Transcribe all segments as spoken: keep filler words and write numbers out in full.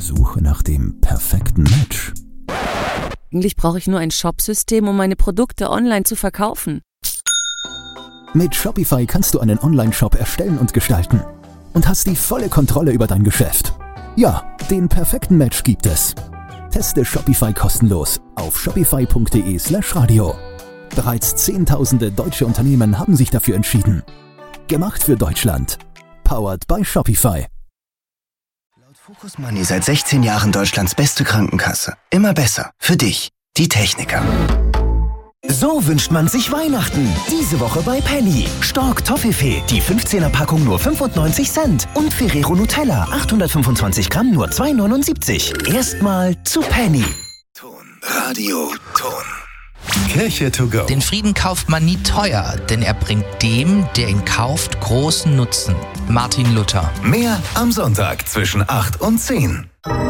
Suche nach dem perfekten Match. Eigentlich brauche ich nur ein Shopsystem, um meine Produkte online zu verkaufen. Mit Shopify kannst du einen Online-Shop erstellen und gestalten und hast die volle Kontrolle über dein Geschäft. Ja, den perfekten Match gibt es. Teste Shopify kostenlos auf shopify.de slash radio. Bereits Zehntausende deutsche Unternehmen haben sich dafür entschieden. Gemacht für Deutschland. Powered by Shopify. Laut Focus Money seit sechzehn Jahren Deutschlands beste Krankenkasse. Immer besser. Für dich, die Techniker. So wünscht man sich Weihnachten. Diese Woche bei Penny. Stork Toffifee, die fünfzehner-Packung nur fünfundneunzig Cent. Und Ferrero Nutella, achthundertfünfundzwanzig Gramm, nur zwei neunundsiebzig. Erstmal zu Penny. Ton, Radio, Ton. Kirche to go. Den Frieden kauft man nie teuer, denn er bringt dem, der ihn kauft, großen Nutzen. Martin Luther. Mehr am Sonntag zwischen acht und zehn.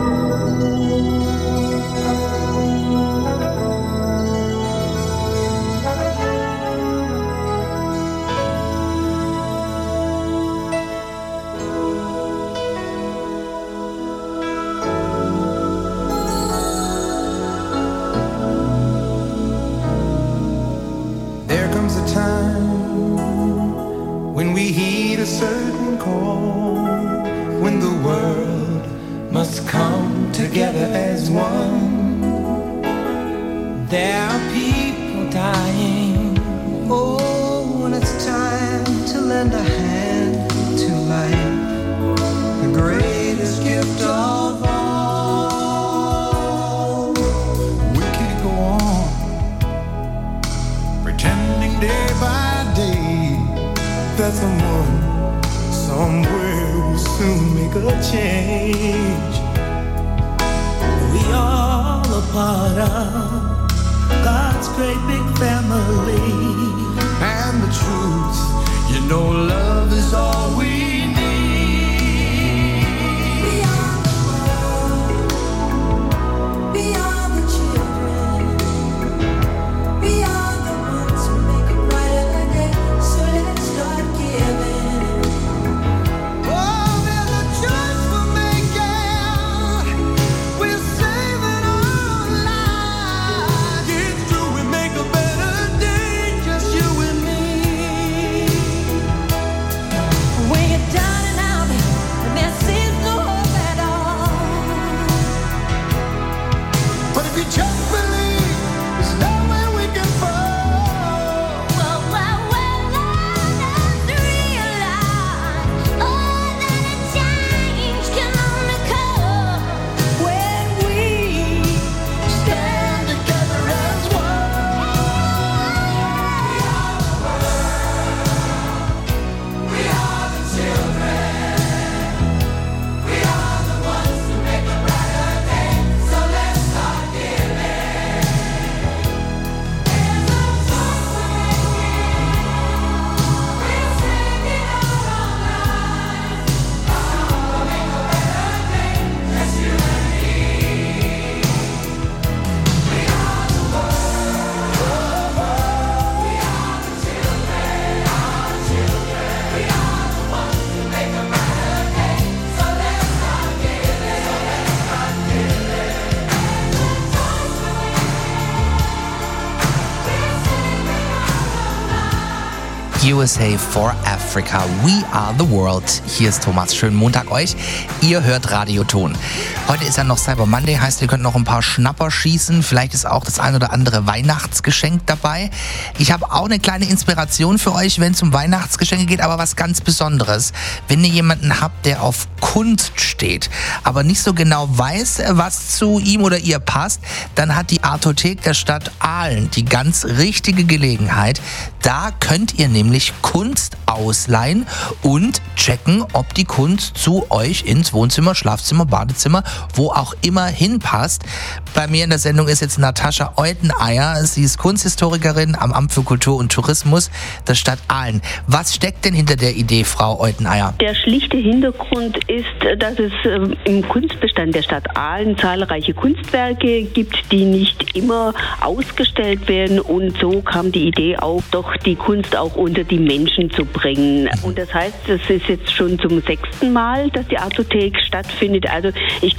U S A for Africa. We are the world. Hier ist Thomas. Schönen Montag euch. Ihr hört Radioton. Heute ist ja noch Cyber Monday, heißt, ihr könnt noch ein paar Schnapper schießen. Vielleicht ist auch das ein oder andere Weihnachtsgeschenk dabei. Ich habe auch eine kleine Inspiration für euch, wenn es um Weihnachtsgeschenke geht, aber was ganz Besonderes. Wenn ihr jemanden habt, der auf Kunst steht, aber nicht so genau weiß, was zu ihm oder ihr passt, dann hat die Artothek der Stadt Aalen die ganz richtige Gelegenheit. Da könnt ihr nämlich Kunst ausleihen und checken, ob die Kunst zu euch ins Wohnzimmer, Schlafzimmer, Badezimmer, wo auch immer hinpasst. Bei mir in der Sendung ist jetzt Natascha Euteneier. Sie ist Kunsthistorikerin am Amt für Kultur und Tourismus der Stadt Aalen. Was steckt denn hinter der Idee, Frau Euteneier? Der schlichte Hintergrund ist, dass es im Kunstbestand der Stadt Aalen zahlreiche Kunstwerke gibt, die nicht immer ausgestellt werden. Und so kam die Idee auf, doch die Kunst auch unter die Menschen zu bringen. Und das heißt, es ist jetzt schon zum sechsten Mal, dass die Artothek stattfindet. Also ich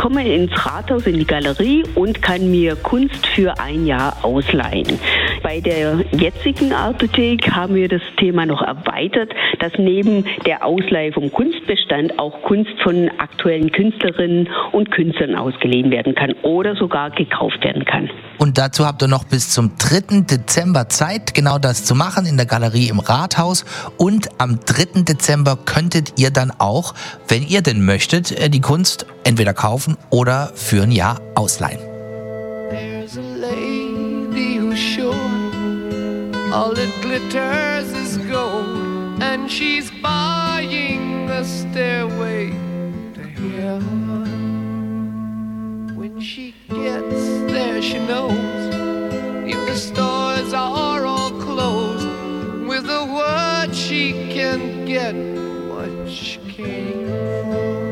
komme ins Rathaus in die Galerie und kann mir Kunst für ein Jahr ausleihen. Bei der jetzigen Artothek haben wir das Thema noch erweitert, dass neben der Ausleihe vom Kunstbestand auch Kunst von aktuellen Künstlerinnen und Künstlern ausgeliehen werden kann oder sogar gekauft werden kann. Und dazu habt ihr noch bis zum dritten Dezember Zeit, genau das zu machen in der Galerie im Rathaus. Und am dritten Dezember könntet ihr dann auch, wenn ihr denn möchtet, die Kunst entweder kaufen oder für ein Jahr ausleihen. There's a lady who's sure all that glitters is gold, and she's buying a stairway to heaven. When she gets there, she knows if the stores are all closed, with a word she can get what she came for.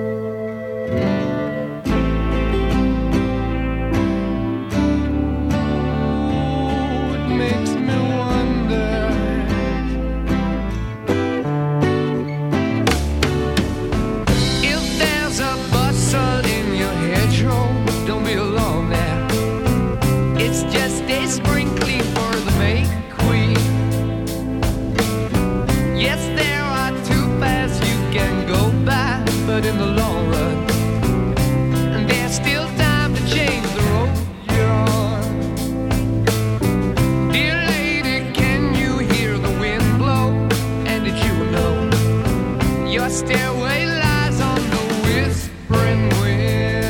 In the long run, and there's still time to change the road you're on. Dear lady, can you hear the wind blow? And did you know your stairway lies on the whispering wind?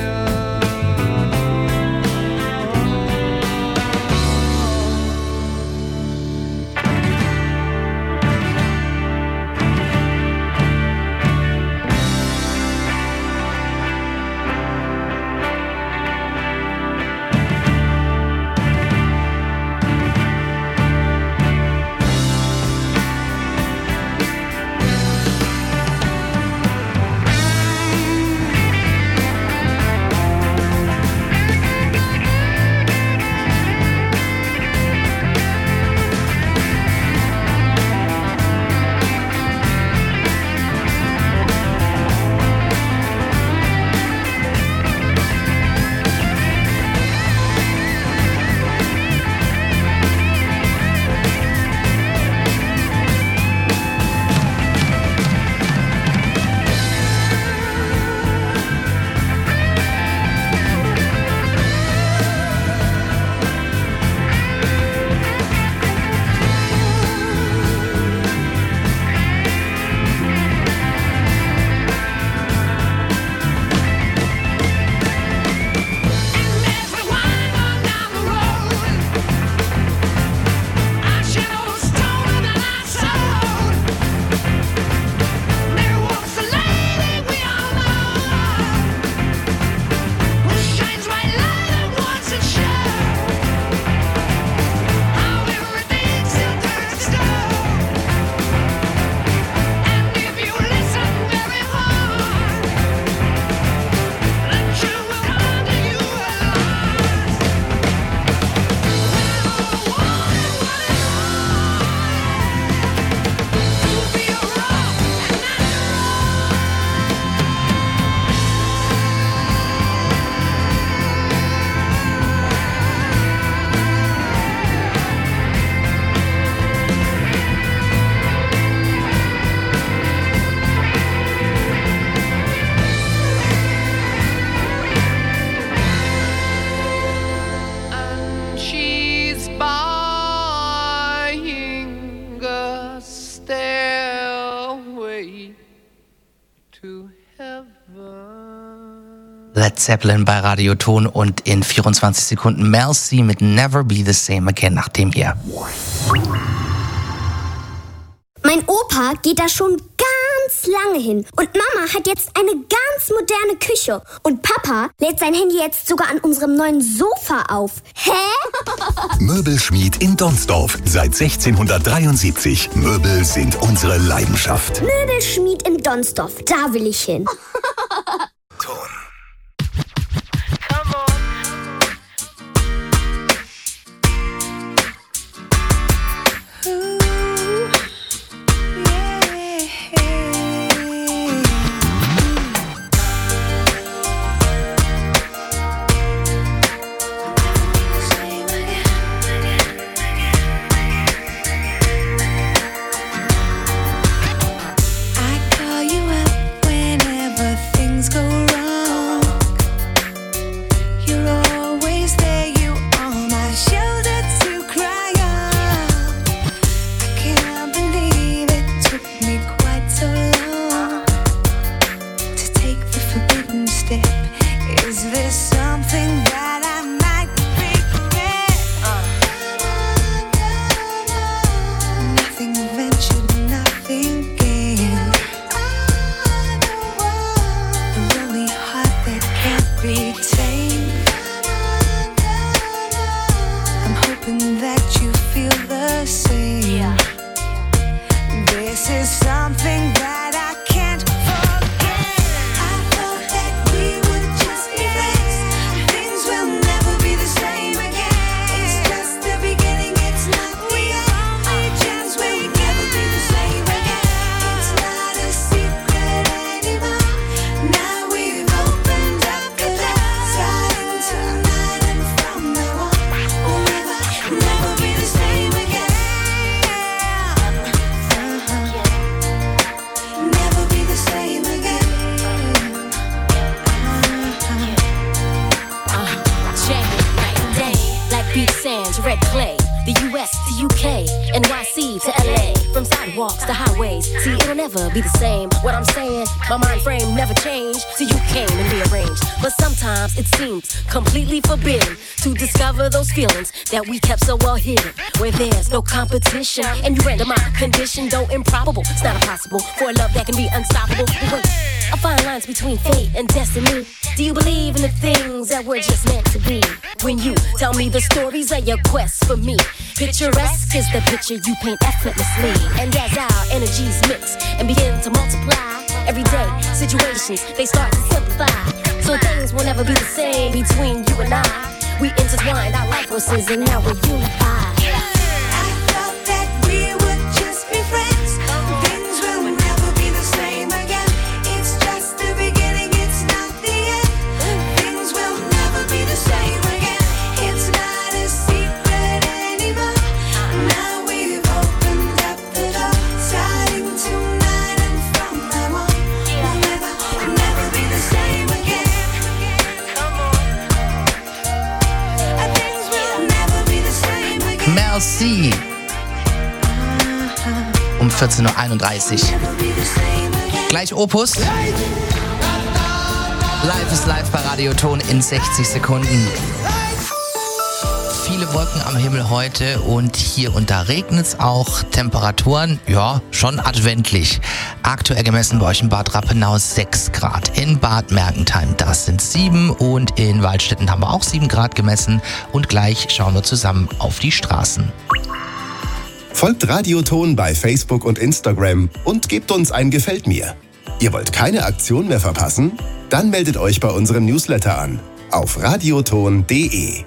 Led Zeppelin bei Radio Ton und in vierundzwanzig Sekunden Mel C mit Never Be the Same Again nach dem hier. Mein Opa geht da schon ganz lange hin und Mama hat jetzt eine ganz moderne Küche und Papa lädt sein Handy jetzt sogar an unserem neuen Sofa auf. Hä? Möbelschmied in Donsdorf seit sechzehnhundertdreiundsiebzig. Möbel sind unsere Leidenschaft. Möbelschmied in Donsdorf, da will ich hin. Ton. Japan to red clay, the U S to U K, N Y C to L A, from sidewalks to highways. See, it'll never be the same. What I'm saying, my mind frame never changed till you came and rearranged. But sometimes it seems completely forbidden to discover those feelings that we kept so well hidden, where there's no competition and you render my condition, though improbable. It's not impossible for a love that can be unstoppable. But wait, I find lines between fate and destiny. Do you believe in the things that we're just meant to be? When you tell me the stories of your quest for me, picturesque is the picture you paint effortlessly. And as our energies mix and begin to multiply, everyday situations, they start to simplify. So things will never be the same between you and I. We intertwined our life forces and now we're unified. Merci. Um vierzehn Uhr einunddreißig. Gleich Opus. Live ist live bei Radioton in sechzig Sekunden. Viele Wolken am Himmel heute und hier und da regnet es auch. Temperaturen, ja, schon adventlich. Aktuell gemessen bei euch in Bad Rappenau sechs Grad. In Bad Mergentheim, das sind sieben und in Waldstätten haben wir auch sieben Grad gemessen. Und gleich schauen wir zusammen auf die Straßen. Folgt Radioton bei Facebook und Instagram und gebt uns ein Gefällt mir. Ihr wollt keine Aktion mehr verpassen? Dann meldet euch bei unserem Newsletter an auf radioton punkt de.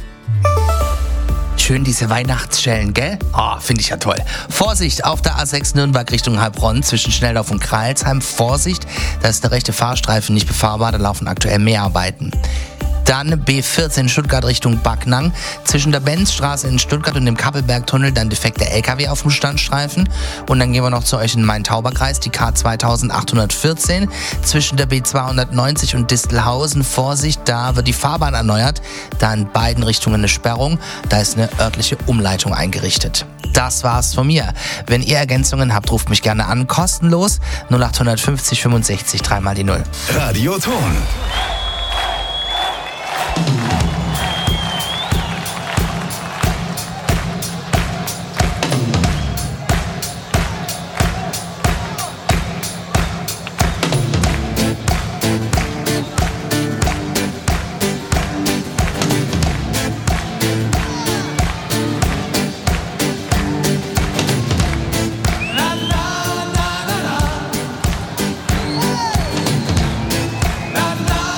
Schön diese Weihnachtsschellen, gell? Oh, finde ich ja toll. Vorsicht auf der A sechs Nürnberg Richtung Heilbronn zwischen Schnelldorf und Kreilsheim. Vorsicht, da ist der rechte Fahrstreifen nicht befahrbar, da laufen aktuell Mehrarbeiten. Dann B vierzehn Stuttgart Richtung Backnang. Zwischen der Benzstraße in Stuttgart und dem Kappelbergtunnel dann defekter L K W auf dem Standstreifen. Und dann gehen wir noch zu euch in den Main-Tauber-Kreis, die K zweitausendachthundertvierzehn. Zwischen der B zweihundertneunzig und Distelhausen. Vorsicht, da wird die Fahrbahn erneuert. Da in beiden Richtungen eine Sperrung. Da ist eine örtliche Umleitung eingerichtet. Das war's von mir. Wenn ihr Ergänzungen habt, ruft mich gerne an. Kostenlos null acht fünfzig fünfundsechzig drei mal die null. Radioton. La la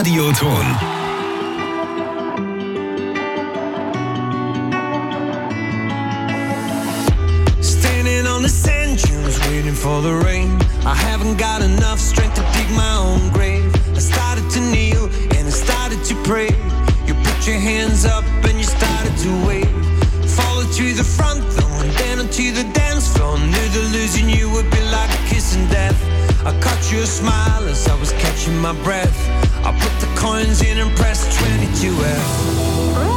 Radioton. Standing on the sand dunes, waiting for the rain. I haven't got enough strength to dig my own grave. I started to kneel and I started to pray. You put your hands up and you started to wave. Followed to the front door and then onto the dance floor. Knew that losing you would be like a kiss in death. I caught your smile as I was catching my breath. I put the coins in and pressed twenty-two F.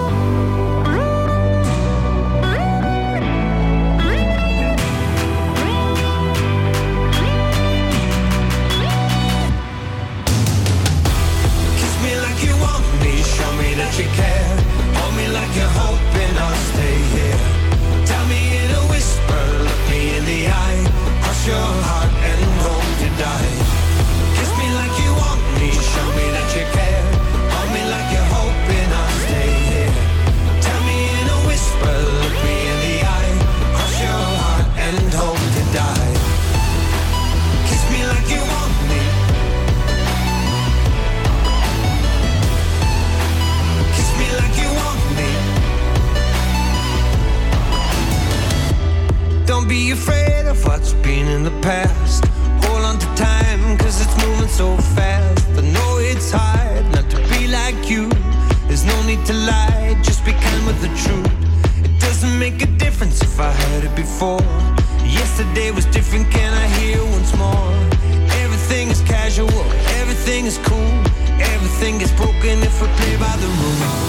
You care, hold me like you're hoping I'll stay here. Tell me in a whisper, look me in the eye. Cross your heart and hope to die. Kiss me like you want me, show me that you care. Hold me like you're hoping I'll stay here. Tell me in a whisper, look me in the eye. Cross your heart and hope to die. Kiss me like you want me. Like you want me. Don't be afraid of what's been in the past. Hold on to time, cause it's moving so fast. I know it's hard not to be like you. There's no need to lie, just be kind with the truth. It doesn't make a difference if I heard it before. Yesterday was different, can I hear once more? Everything is casual, everything is cool. Everything is broken if we play by the rules.